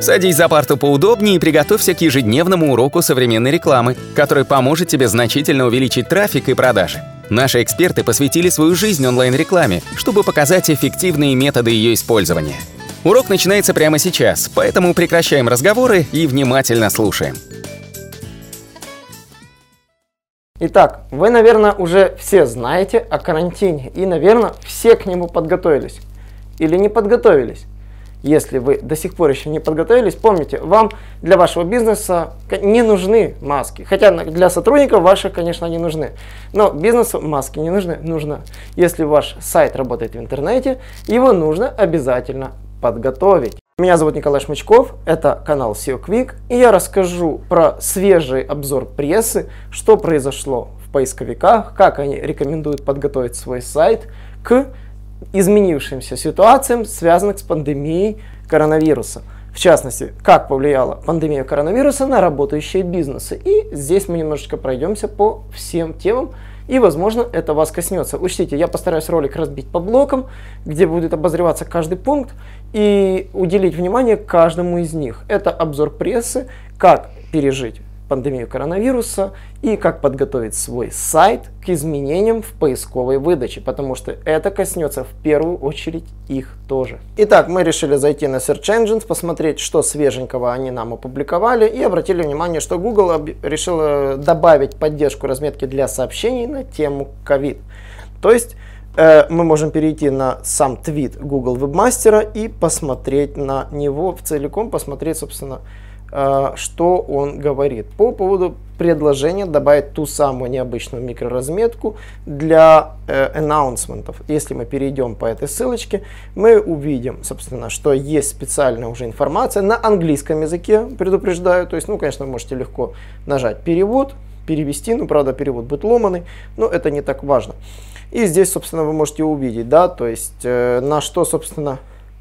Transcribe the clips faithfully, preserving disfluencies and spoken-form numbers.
Садись за парту поудобнее и приготовься к ежедневному уроку современной рекламы, который поможет тебе значительно увеличить трафик и продажи. Наши эксперты посвятили свою жизнь онлайн-рекламе, чтобы показать эффективные методы ее использования. Урок начинается прямо сейчас, поэтому прекращаем разговоры и внимательно слушаем. Итак, вы, наверное, уже все знаете о карантине и, наверное, все к нему подготовились. Или не подготовились. Если вы до сих пор еще не подготовились, помните, вам для вашего бизнеса не нужны маски. Хотя для сотрудников ваших, конечно, они нужны. Но бизнесу маски не нужны. Нужно, если ваш сайт работает в интернете, его нужно обязательно подготовить. Меня зовут Николай Шмычков, это канал сео Quick, и я расскажу про свежий обзор прессы, что произошло в поисковиках, как они рекомендуют подготовить свой сайт к изменившимся ситуациям, связанных с пандемией коронавируса. В частности, как повлияла пандемия коронавируса на работающие бизнесы. И здесь мы немножечко пройдемся по всем темам, и, возможно, это вас коснется. Учтите, я постараюсь ролик разбить по блокам, где будет обозреваться каждый пункт, и уделить внимание каждому из них. Это обзор прессы, как пережить пандемию коронавируса и как подготовить свой сайт к изменениям в поисковой выдаче, потому что это коснется в первую очередь их тоже. Итак, мы решили зайти на Search Engines, посмотреть, что свеженького они нам опубликовали, и обратили внимание, что Google решил добавить поддержку разметки для сообщений на тему ковид. То есть э, мы можем перейти на сам твит Google Webmaster и посмотреть на него целиком, посмотреть, собственно, что он говорит по поводу предложения добавить ту самую необычную микроразметку для э, аннаунсментов. Если мы перейдем по этой ссылочке, мы увидим, собственно, что есть специальная уже информация на английском языке, предупреждаю. То есть, ну, конечно, вы можете легко нажать перевод, перевести, ну, правда, перевод будет ломаный, но это не так важно. И здесь, собственно, вы можете увидеть, да, то есть э, на что, собственно,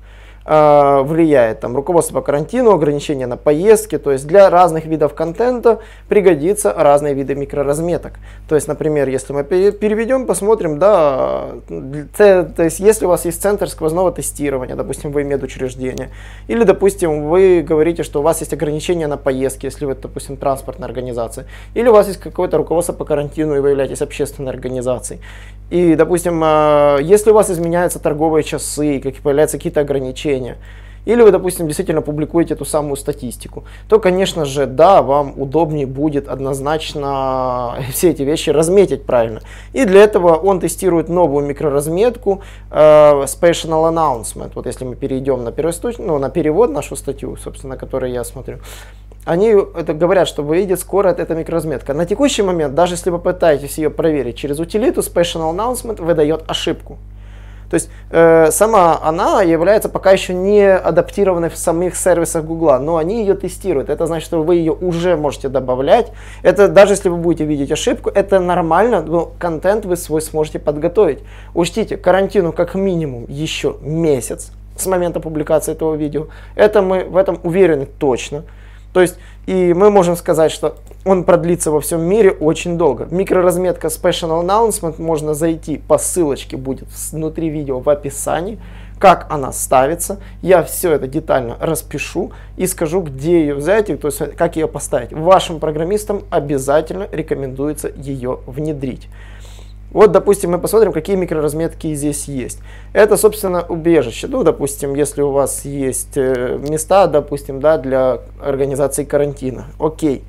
влияет там руководство по карантину, ограничения на поездки, то есть для разных видов контента пригодятся разные виды микроразметок. То есть, например, если мы переведем, посмотрим, да, то, то есть если у вас есть центр сквозного тестирования, допустим, вы медучреждение, или, допустим, вы говорите, что у вас есть ограничения на поездки, если вы, допустим, транспортная организация, или у вас есть какое-то руководство по карантину и вы являетесь общественной организацией. И, допустим, если у вас изменяются торговые часы, как появляются какие-то ограничения, или вы, допустим, действительно публикуете ту самую статистику, то, конечно же, да, вам удобнее будет однозначно все эти вещи разметить правильно. И для этого он тестирует новую микроразметку э, Special Announcement. Вот если мы перейдем на, ну, на перевод, нашу статью, собственно, на которой я смотрю, они это говорят, что выйдет скоро эта микроразметка. На текущий момент, даже если вы пытаетесь ее проверить через утилиту, Special Announcement выдает ошибку. То есть э, сама она является пока еще не адаптированной в самих сервисах Google, но они ее тестируют. Это значит, что вы ее уже можете добавлять. Это даже если вы будете видеть ошибку, это нормально, но контент вы свой сможете подготовить. Учтите, карантину как минимум еще месяц с момента публикации этого видео. Это мы в этом уверены точно. То есть, и мы можем сказать, что он продлится во всем мире очень долго. Микроразметка Special Announcement, можно зайти по ссылочке, будет внутри видео в описании, как она ставится. Я все это детально распишу и скажу, где ее взять, то есть как ее поставить. Вашим программистам обязательно рекомендуется ее внедрить. Вот, допустим, мы посмотрим, какие микроразметки здесь есть. Это, собственно, убежище. Ну, допустим, если у вас есть места, допустим, да, для организации карантина. Окей.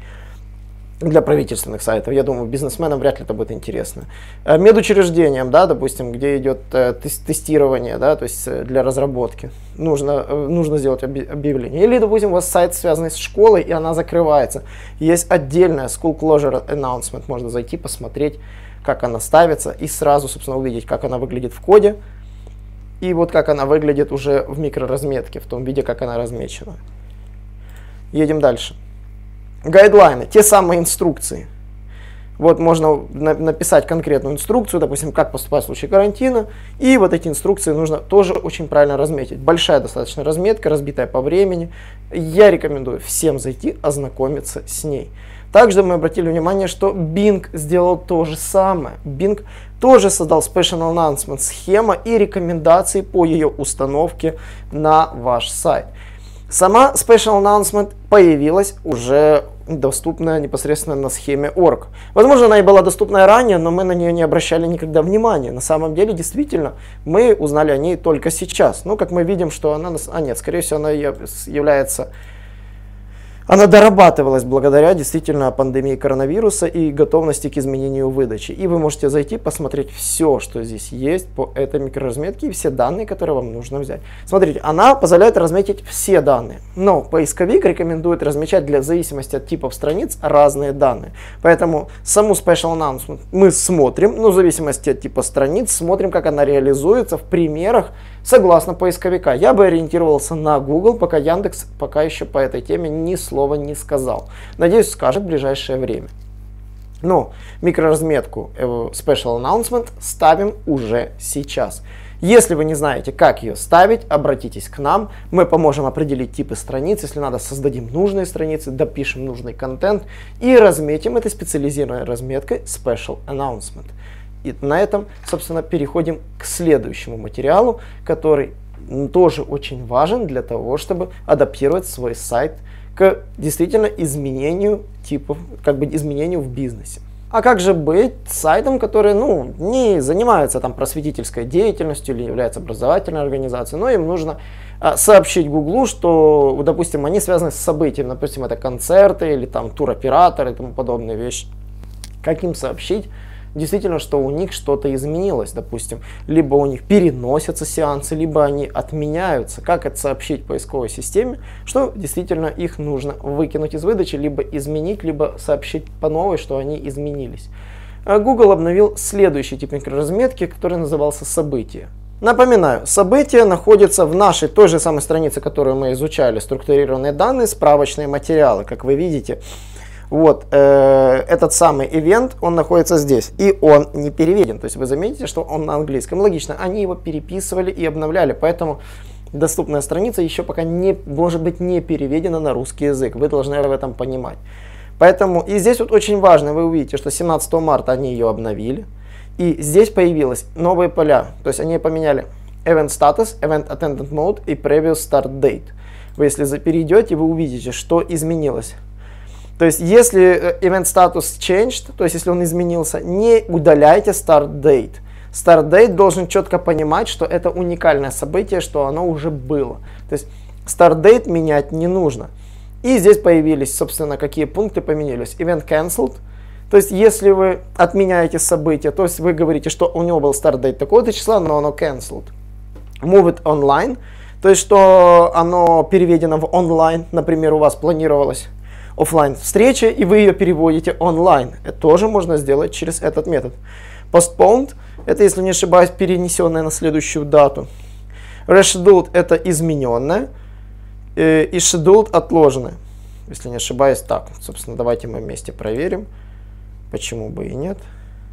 Для правительственных сайтов. Я думаю, бизнесменам вряд ли это будет интересно. Медучреждениям, да, допустим, где идет тестирование, да, то есть для разработки. Нужно, нужно сделать объявление. Или, допустим, у вас сайт, связанный с школой, и она закрывается. Есть отдельная School Closure Announcement. Можно зайти, посмотреть, как она ставится, и сразу, собственно, увидеть, как она выглядит в коде, и вот как она выглядит уже в микроразметке, в том виде, как она размечена. Едем дальше. Гайдлайны, те самые инструкции. Вот можно на написать конкретную инструкцию, допустим, как поступать в случае карантина, и вот эти инструкции нужно тоже очень правильно разметить. Большая достаточно разметка, разбитая по времени. Я рекомендую всем зайти, ознакомиться с ней. Также мы обратили внимание, что Bing сделал то же самое. Bing тоже создал Special Announcement схема и рекомендации по ее установке на ваш сайт. Сама Special Announcement появилась уже доступная непосредственно на схеме орг. Возможно, она и была доступна ранее, но мы на нее не обращали никогда внимания. На самом деле, действительно, мы узнали о ней только сейчас. Ну, как мы видим, что она... А нет, скорее всего, она является... Она дорабатывалась благодаря действительно пандемии коронавируса и готовности к изменению выдачи. И вы можете зайти, посмотреть все, что здесь есть по этой микроразметке и все данные, которые вам нужно взять. Смотрите, она позволяет разметить все данные, но поисковик рекомендует размечать для в зависимости от типов страниц разные данные. Поэтому саму Special Announcement мы смотрим, но в зависимости от типа страниц смотрим, как она реализуется в примерах согласно поисковика. Я бы ориентировался на Google, пока Яндекс пока еще по этой теме ни слова не сказал. Надеюсь, скажет в ближайшее время. Но микроразметку Special Announcement ставим уже сейчас. Если вы не знаете, как ее ставить, обратитесь к нам. Мы поможем определить типы страниц. Если надо, создадим нужные страницы, допишем нужный контент и разметим этой специализированной разметкой Special Announcement. И на этом, собственно, переходим к следующему материалу, который тоже очень важен для того, чтобы адаптировать свой сайт к действительно изменению типов, как бы изменению в бизнесе. А как же быть сайтом, который ну, не занимается там просветительской деятельностью или является образовательной организацией, но им нужно а, сообщить Гуглу, что, допустим, они связаны с событием, допустим, это концерты или там туроператоры и тому подобные вещи. Как им сообщить? Действительно, что у них что-то изменилось, допустим, либо у них переносятся сеансы, либо они отменяются. Как это сообщить поисковой системе, что действительно их нужно выкинуть из выдачи, либо изменить, либо сообщить по новой, что они изменились. Google обновил следующий тип микроразметки, который назывался «События». Напоминаю, события находятся в нашей той же самой странице, которую мы изучали, структурированные данные, справочные материалы, как вы видите. Вот, э, этот самый ивент, он находится здесь, и он не переведен. То есть вы заметите, что он на английском. Логично, они его переписывали и обновляли, поэтому доступная страница еще пока не, может быть не переведена на русский язык. Вы должны об этом понимать. Поэтому, и здесь вот очень важно, вы увидите, что семнадцатого марта они ее обновили, и здесь появились новые поля. То есть они поменяли Event Status, Event Attended Mode и Previous Start Date. Вы если перейдете, вы увидите, что изменилось. То есть, если event status changed, то есть, если он изменился, не удаляйте start date. Start date должен четко понимать, что это уникальное событие, что оно уже было. То есть, start date менять не нужно. И здесь появились, собственно, какие пункты поменялись. Event cancelled. То есть, если вы отменяете событие, то есть, вы говорите, что у него был start date такого-то числа, но оно cancelled. Move it online. То есть, что оно переведено в онлайн. Например, у вас планировалось офлайн встреча, и вы ее переводите онлайн. Это тоже можно сделать через этот метод. Postponed, это, если не ошибаюсь, перенесенное на следующую дату. Rescheduled, это измененное. И scheduled, отложенное. Если не ошибаюсь, так. Собственно, давайте мы вместе проверим. Почему бы и нет.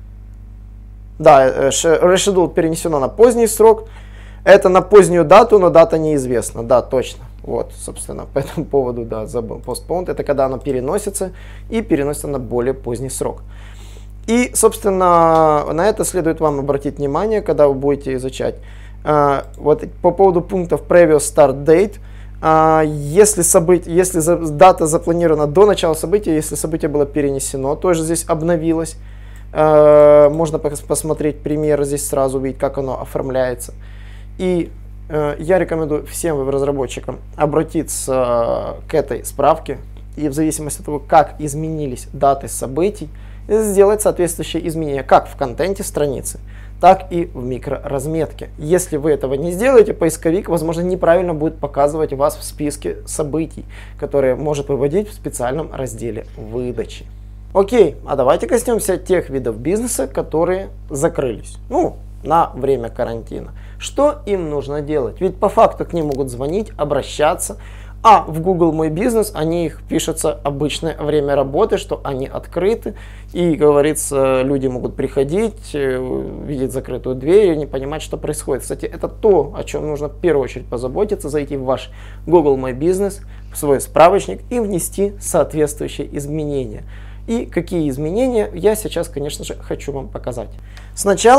Да, rescheduled перенесено на поздний срок. Это на позднюю дату, но дата неизвестна. Да, точно. Вот, собственно, по этому поводу, да, забыл. Postponed — это когда оно переносится и переносится на более поздний срок. И, собственно, на это следует вам обратить внимание, когда вы будете изучать. А, вот по поводу пунктов Previous Start Date. А, если, событие, если за, дата запланирована до начала события, если событие было перенесено, тоже здесь обновилось. А, можно посмотреть пример, здесь сразу увидеть, как оно оформляется. И я рекомендую всем веб-разработчикам обратиться к этой справке и в зависимости от того, как изменились даты событий, сделать соответствующие изменения как в контенте страницы, так и в микроразметке. Если вы этого не сделаете, поисковик, возможно, неправильно будет показывать вас в списке событий, которые может выводить в специальном разделе выдачи. Окей, а давайте коснемся тех видов бизнеса, которые закрылись. Ну, на время карантина. Что им нужно делать? Ведь по факту к ним могут звонить, обращаться, а в Google Мой Бизнес они их пишется обычное время работы, что они открыты, и, говорится, люди могут приходить, видеть закрытую дверь и не понимать, что происходит. Кстати, это то, о чем нужно в первую очередь позаботиться, зайти в ваш Google Мой Бизнес, в свой справочник и внести соответствующие изменения. И какие изменения я сейчас, конечно же, хочу вам показать. Сначала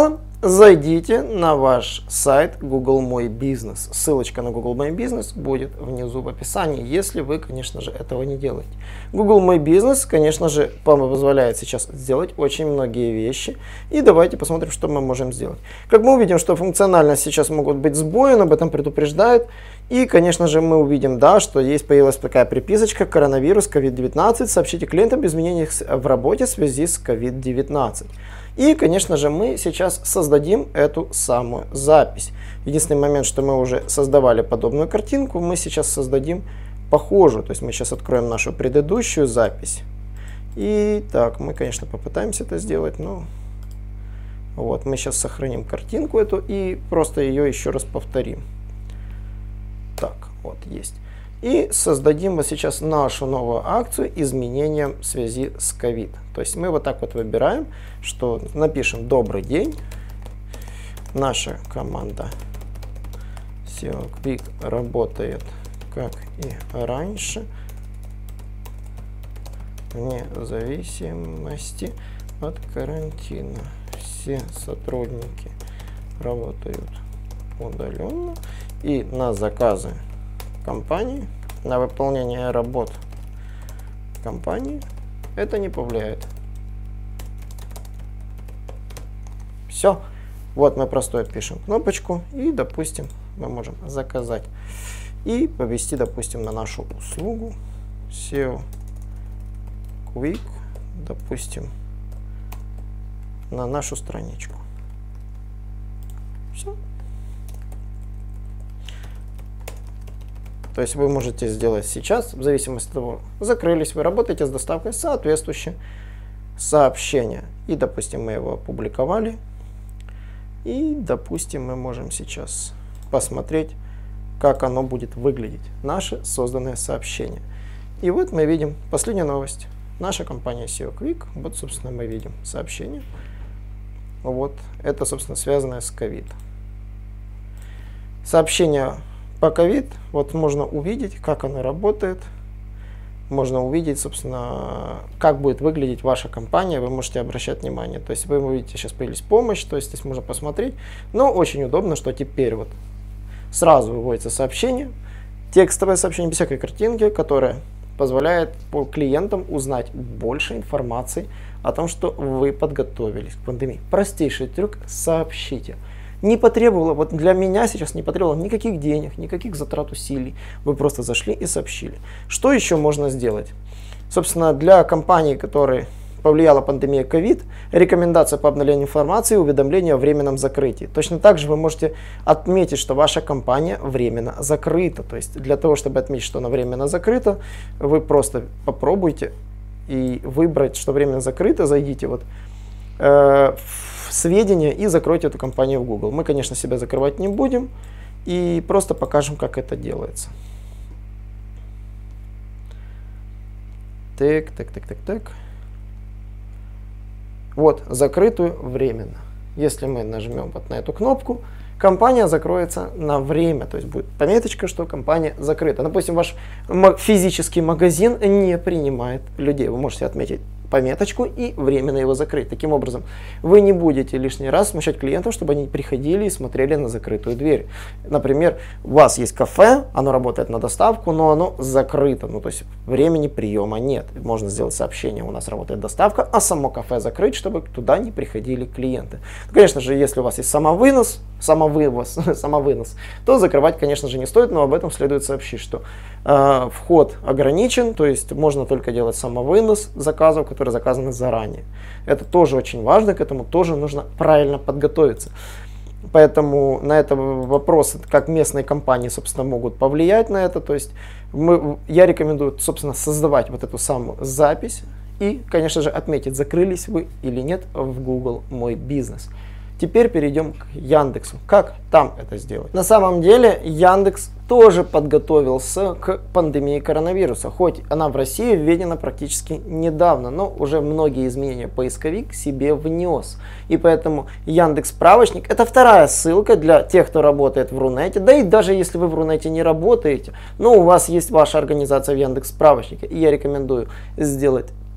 зайдите на ваш сайт Google Мой Бизнес. Ссылочка на Google Мой Бизнес будет внизу в описании, если вы, конечно же, этого не делаете. Google Мой Бизнес, конечно же, позволяет сейчас сделать очень многие вещи. И давайте посмотрим, что мы можем сделать. Как мы увидим, что функционально сейчас могут быть сбои, он об этом предупреждает. И, конечно же, мы увидим, да, что есть появилась такая приписочка: коронавирус, ковид девятнадцать, сообщите клиентам об изменениях в работе в связи с ковид девятнадцать. И, конечно же, мы сейчас создадим эту самую запись. Единственный момент, что мы уже создавали подобную картинку, мы сейчас создадим похожую. То есть мы сейчас откроем нашу предыдущую запись. И так, мы, конечно, попытаемся это сделать, но вот мы сейчас сохраним картинку эту и просто ее еще раз повторим. Так, вот есть. И создадим вот сейчас нашу новую акцию изменения в связи с ковид. То есть мы вот так вот выбираем, что напишем: добрый день, наша команда эс и о Quick работает как и раньше, вне зависимости от карантина. Все сотрудники работают удаленно, и на заказы компании, на выполнение работ компании это не повлияет. Все. Вот мы просто пишем кнопочку и, допустим, мы можем заказать и повести, допустим, на нашу услугу эс и о Quick, допустим, на нашу страничку. Все. То есть вы можете сделать сейчас, в зависимости от того, закрылись, вы работаете с доставкой, соответствующее сообщение. И, допустим, мы его опубликовали. И, допустим, мы можем сейчас посмотреть, как оно будет выглядеть, наше созданное сообщение. И вот мы видим последнюю новость. Наша компания эс и о Quick, вот, собственно, мы видим сообщение. Вот, это, собственно, связанное с ковид. Сообщение по ковид, вот можно увидеть, как оно работает. Можно увидеть, собственно, как будет выглядеть ваша компания. Вы можете обращать внимание. То есть вы увидите, сейчас появилась помощь, то есть здесь можно посмотреть. Но очень удобно, что теперь вот сразу выводится сообщение, текстовое сообщение без всякой картинки, которое позволяет по клиентам узнать больше информации о том, что вы подготовились к пандемии. Простейший трюк: сообщите. Не потребовало, вот для меня сейчас не потребовало никаких денег, никаких затрат усилий. Вы просто зашли и сообщили. Что еще можно сделать? Собственно, для компаний, которые повлияла пандемия ковид, рекомендация по обновлению информации и уведомления о временном закрытии. Точно так же вы можете отметить, что ваша компания временно закрыта. То есть для того, чтобы отметить, что она временно закрыта, вы просто попробуйте и выбрать, что временно закрыто, зайдите вот э, в сведения и закройте эту компанию в Google. Мы, конечно, себя закрывать не будем и просто покажем, как это делается. Так, так, так, так, так. Вот, закрытую временно. Если мы нажмем вот на эту кнопку, компания закроется на время. То есть будет пометочка, что компания закрыта. Допустим, ваш физический магазин не принимает людей. Вы можете отметить пометочку и временно его закрыть. Таким образом, вы не будете лишний раз смущать клиентов, чтобы они приходили и смотрели на закрытую дверь. Например, у вас есть кафе, оно работает на доставку, но оно закрыто. Ну, то есть времени приема нет. Можно сделать сообщение: у нас работает доставка, а само кафе закрыть, чтобы туда не приходили клиенты. Ну, конечно же, если у вас есть самовынос, самовывоз, самовынос, то закрывать, конечно же, не стоит, но об этом следует сообщить, что э, вход ограничен, то есть можно только делать самовынос заказов, которые заказаны заранее. Это тоже очень важно, к этому тоже нужно правильно подготовиться. Поэтому на это вопрос, как местные компании, собственно, могут повлиять на это. То есть мы, я рекомендую, собственно, создавать вот эту самую запись и, конечно же, отметить, закрылись вы или нет в Google Мой Бизнес. Теперь перейдем к Яндексу. Как там это сделать? На самом деле Яндекс тоже подготовился к пандемии коронавируса. Хоть она в России введена практически недавно, но уже многие изменения поисковик себе внес. И поэтому Яндекс справочник — это вторая ссылка для тех, кто работает в Рунете. Да и даже если вы в Рунете не работаете, но у вас есть ваша организация в Яндекс справочнике, и я рекомендую сделать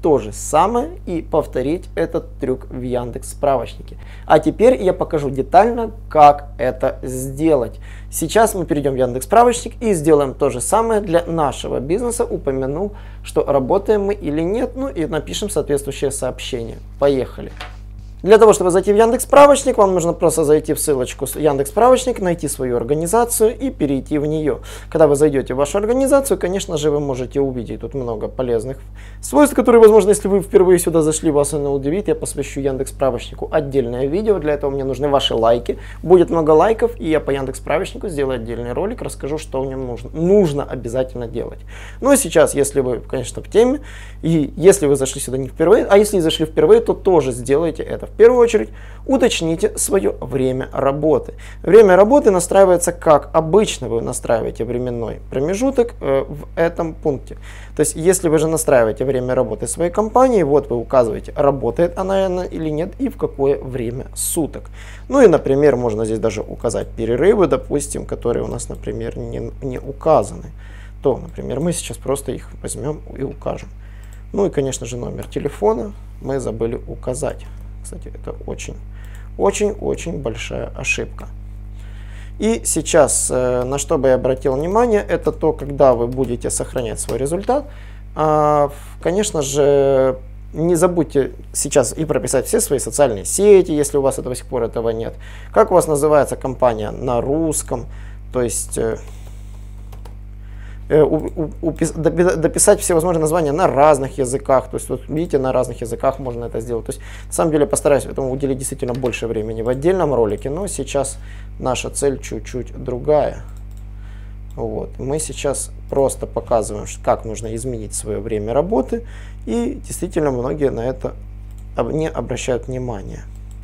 то же самое и повторить этот трюк в Яндекс.Справочнике. А теперь я покажу детально, как это сделать. Сейчас мы перейдем в Яндекс.Справочник и сделаем то же самое для нашего бизнеса. Упомянул, что работаем мы или нет, ну и напишем соответствующее сообщение. Поехали. Для того, чтобы зайти в Яндекс.Справочник, вам нужно просто зайти в ссылочку Яндекс.Справочник, найти свою организацию и перейти в нее. Когда вы зайдете в вашу организацию, конечно же, вы можете увидеть тут много полезных свойств, которые, возможно, если вы впервые сюда зашли, вас это удивит. Я посвящу Яндекс.Справочнику отдельное видео. Для этого мне нужны ваши лайки. Будет много лайков, и я по Яндекс.Справочнику сделаю отдельный ролик, расскажу, что в нем нужно. Нужно обязательно делать. Ну и сейчас, если вы, конечно, в теме, и если вы зашли сюда не впервые, а если зашли впервые, то тоже сделайте это. В первую очередь уточните свое время работы. Время работы настраивается как обычно вы настраиваете временной промежуток э, в этом пункте. То есть, если вы же настраиваете время работы своей компании, вот вы указываете, работает она или нет и в какое время суток. Ну и, например, можно здесь даже указать перерывы, допустим, которые у нас, например, не, не указаны. То, например, мы сейчас просто их возьмем и укажем. Ну и, конечно же, номер телефона мы забыли указать. Кстати, это очень-очень-очень большая ошибка. И сейчас, э, на что бы я обратил внимание, это то, когда вы будете сохранять свой результат. Э, конечно же, не забудьте сейчас и прописать все свои социальные сети, если у вас до сих пор этого нет. Как у вас называется компания на русском, то есть... Э, дописать все возможные названия на разных языках. То есть, вот видите, на разных языках можно это сделать. То есть, на самом деле, постараюсь этому уделить действительно больше времени в отдельном ролике, но сейчас наша цель чуть-чуть другая. Вот. Мы сейчас просто показываем, как нужно изменить свое время работы, и действительно многие на это не обращают внимания.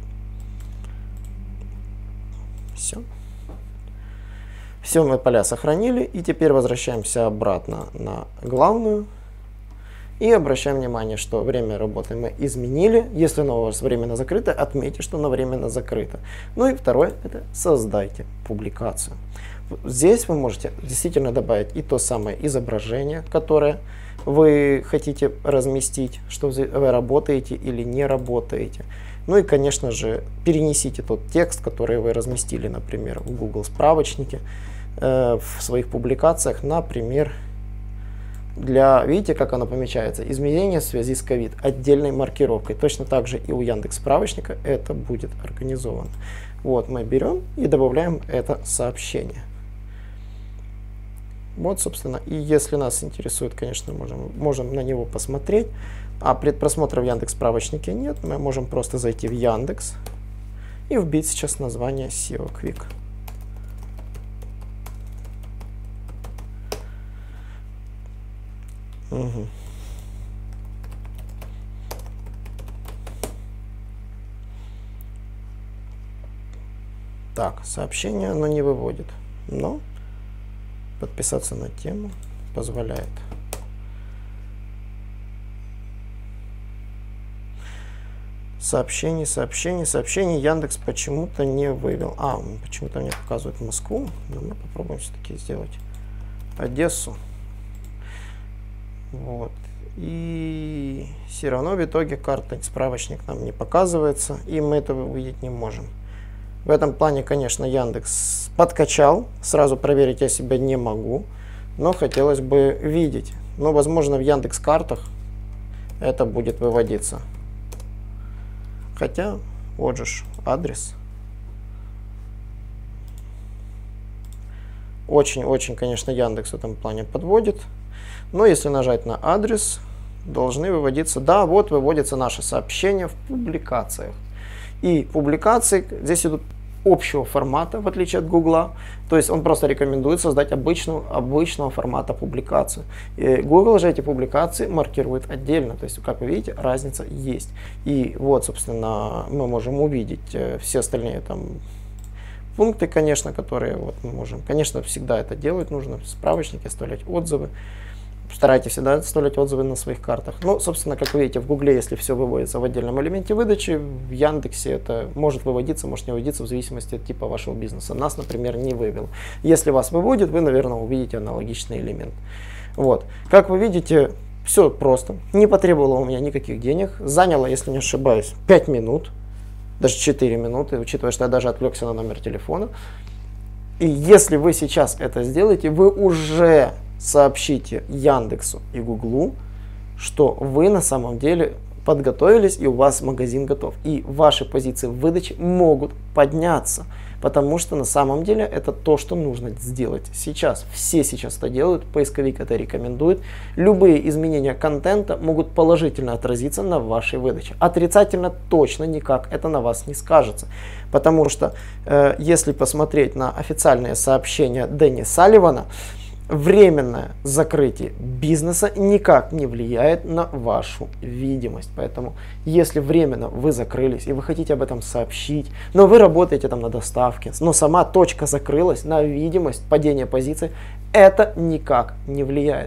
Все. Все мы поля сохранили, и теперь возвращаемся обратно на главную и обращаем внимание, что время работы мы изменили. Если оно у вас временно закрыто, отметьте, что оно временно закрыто. Ну и второе, это создайте публикацию. Здесь вы можете действительно добавить и то самое изображение, которое вы хотите разместить, что вы работаете или не работаете. Ну и, конечно же, перенесите тот текст, который вы разместили, например, в Google справочнике, э, в своих публикациях, например, для, видите, как оно помечается, изменения в связи с ковид, отдельной маркировкой. Точно так же и у Яндекс справочника это будет организовано. Вот мы берем и добавляем это сообщение. Вот, собственно, и если нас интересует, конечно, можем, можем на него посмотреть. А предпросмотра в Яндекс справочнике нет, мы можем просто зайти в Яндекс и вбить сейчас название эс и о Quick. Угу. Так, сообщение оно не выводит, но подписаться на тему позволяет. Сообщение, сообщение, сообщение Яндекс почему-то не вывел. А, почему-то мне показывает Москву. Но мы попробуем все-таки сделать Одессу. Вот. И все равно в итоге карта справочник нам не показывается, и мы этого увидеть не можем. В этом плане, конечно, Яндекс подкачал. Сразу проверить я себя не могу, но хотелось бы видеть. Но, возможно, в Яндекс картах это будет выводиться. Хотя, вот же адрес. Очень-очень, конечно, Яндекс в этом плане подводит. Но если нажать на адрес, должны выводиться. Да, вот выводится наше сообщение в публикациях. И публикации здесь идут общего формата, в отличие от Гугла. То есть он просто рекомендует создать обычную, обычного формата публикацию. И Google же эти публикации маркирует отдельно. То есть, как вы видите, разница есть. И вот, собственно, мы можем увидеть все остальные там пункты, конечно, которые вот мы можем. Конечно, всегда это делать нужно. В справочнике оставлять отзывы. Старайтесь всегда оставлять отзывы на своих картах. Ну, собственно, как вы видите, в Гугле, если все выводится в отдельном элементе выдачи, в Яндексе это может выводиться, может не выводиться в зависимости от типа вашего бизнеса. Нас, например, не вывел. Если вас выводит, вы, наверное, увидите аналогичный элемент. Вот. Как вы видите, Все просто. Не потребовало у меня никаких денег. Заняло, если не ошибаюсь, пять минут. Даже четыре минуты, учитывая, что я даже отвлекся на номер телефона. И если вы сейчас это сделаете, вы уже сообщите Яндексу и Гуглу, что вы на самом деле подготовились и у вас магазин готов. И ваши позиции в выдаче могут подняться. Потому что на самом деле это то, что нужно сделать сейчас. Все сейчас это делают, поисковик это рекомендует. Любые изменения контента могут положительно отразиться на вашей выдаче. Отрицательно точно никак это на вас не скажется. Потому что э, если посмотреть на официальные сообщения Дэнни Салливана, временное закрытие бизнеса никак не влияет на вашу видимость. Поэтому, если временно вы закрылись и вы хотите об этом сообщить, но вы работаете там на доставке, но сама точка закрылась, на видимость, падение позиции, это никак не влияет.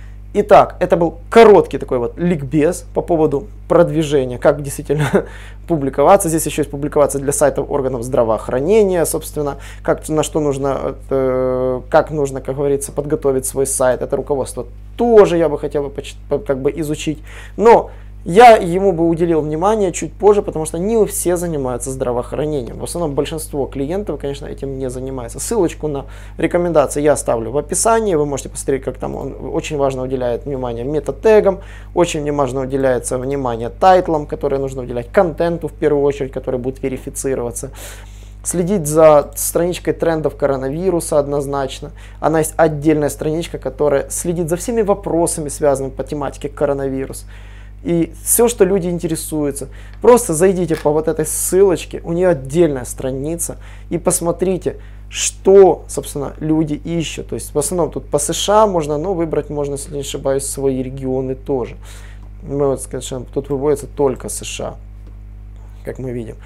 Итак, это был короткий такой вот ликбез по поводу продвижения, как действительно публиковаться. Здесь еще есть публиковаться для сайтов органов здравоохранения, собственно, как, на что нужно, э, как нужно, как говорится, подготовить свой сайт. Это руководство тоже я бы хотел бы как бы изучить. Но я ему бы уделил внимание чуть позже, потому что не все занимаются здравоохранением. В основном большинство клиентов, конечно, этим не занимается. Ссылочку на рекомендации я оставлю в описании. Вы можете посмотреть, как там он очень важно уделяет внимание мета-тегам, очень важно уделяется внимание тайтлам, которые нужно уделять контенту в первую очередь, который будет верифицироваться. Следить за страничкой трендов коронавируса однозначно. Она есть отдельная страничка, которая следит за всеми вопросами, связанными по тематике коронавирус. И все, что люди интересуются, просто зайдите по вот этой ссылочке, у нее отдельная страница, и посмотрите, что, собственно, люди ищут. То есть в основном тут по США можно, но выбрать можно, если не ошибаюсь, свои регионы тоже. Вот, скажем, тут выводится только США, как мы видим.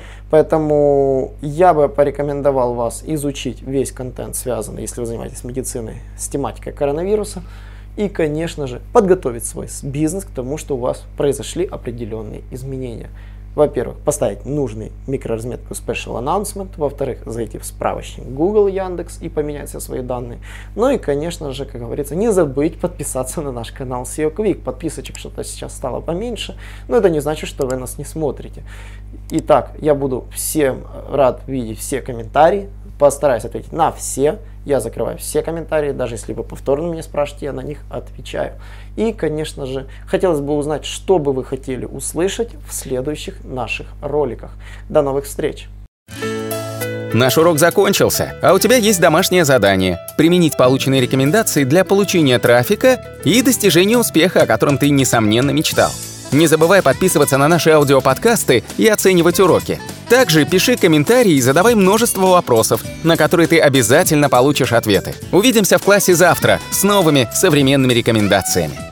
Поэтому я бы порекомендовал вас изучить весь контент, связанный, если вы занимаетесь медициной, с тематикой коронавируса. И, конечно же, подготовить свой бизнес к тому, что у вас произошли определенные изменения. Во-первых, поставить нужный микроразметку Special Announcement. Во-вторых, зайти в справочник Google, Яндекс и поменять все свои данные. Ну и, конечно же, как говорится, не забыть подписаться на наш канал эс и о Quick. Подписочек что-то сейчас стало поменьше, но это не значит, что вы нас не смотрите. Итак, я буду всем рад видеть все комментарии. Постараюсь ответить на все. Я закрываю все комментарии, даже если вы повторно меня спрашиваете, я на них отвечаю. И, конечно же, хотелось бы узнать, что бы вы хотели услышать в следующих наших роликах. До новых встреч! Наш урок закончился, а у тебя есть домашнее задание – применить полученные рекомендации для получения трафика и достижения успеха, о котором ты, несомненно, мечтал. Не забывай подписываться на наши аудиоподкасты и оценивать уроки. Также пиши комментарии и задавай множество вопросов, на которые ты обязательно получишь ответы. Увидимся в классе завтра с новыми современными рекомендациями.